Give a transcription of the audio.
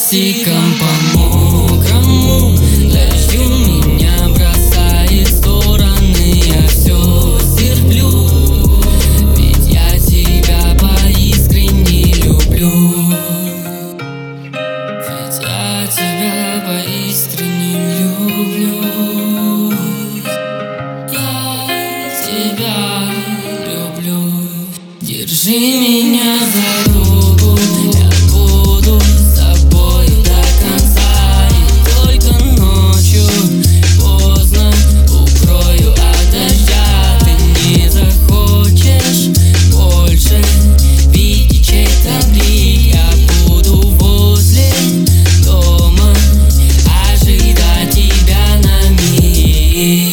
пластиком по мокрому дождю меня бросает в стороны. Я все терплю, ведь я тебя поискренне люблю. Ведь я тебя поискренне люблю. Я тебя люблю. Держи меня за руку, я буду с тобою до конца. И только ночью поздно укрою от дождя. Ты не захочешь больше видеть чей-то блик. Я буду возле дома ожидать тебя на миг.